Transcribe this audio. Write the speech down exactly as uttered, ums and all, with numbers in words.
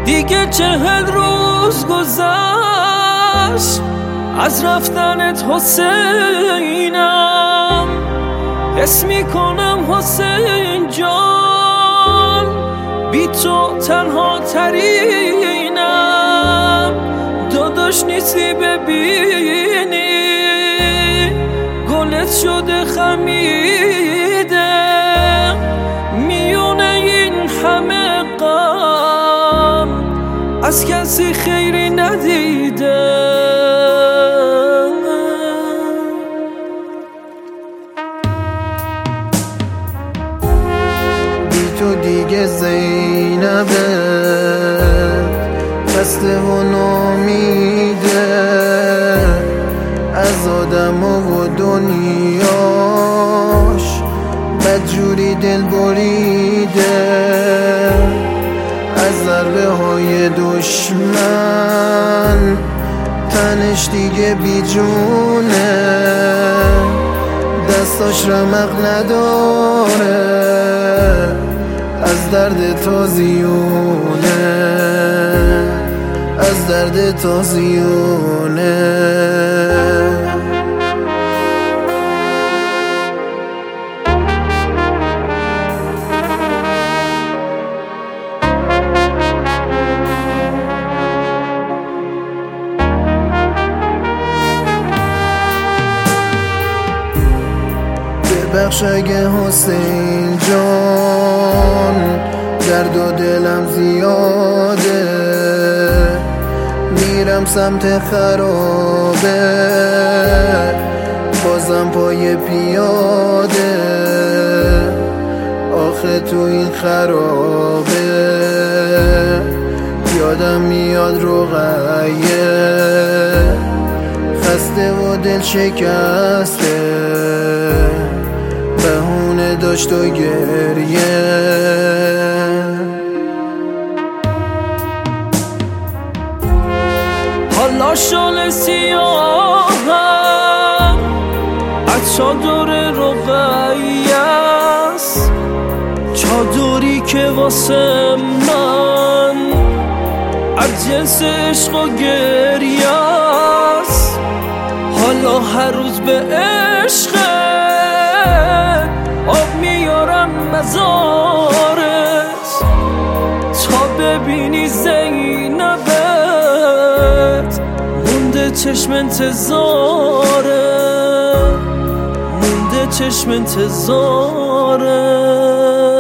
دیگه چهل روز گذشت از رفتنت حسینم، حس میکنم حسین جان بی تو تنها ترینم. داداش نیستی ببینی گلت شده خمیده، میونه این همه غم از کسی خیری ندیده. بی تو دیگه زینبه خسته و نامیده، از آدم و دنیاش بدجوری دل بریده، از ضربه های دشمن تنش دیگه بیجونه، دستاش رمق نداره، از درد تازیونه، از درد تازیونه. ببخش اگه حسین جان درد و دلم زیاده، میرم سمت خرابه بازم پای پیاده، آخه تو این خرابه یادم میاد رقیه خسته و دل شکسته، بهونه داشت و گریه. حالا شال سیاهم از چادر رقیه است، چادری که واسه من از جنس عشق و گریه است. حالا هر روز به عشق آب میارم مزارت تا ببینی زینبت مونده چشم انتظاره، مونده چشم انتظاره.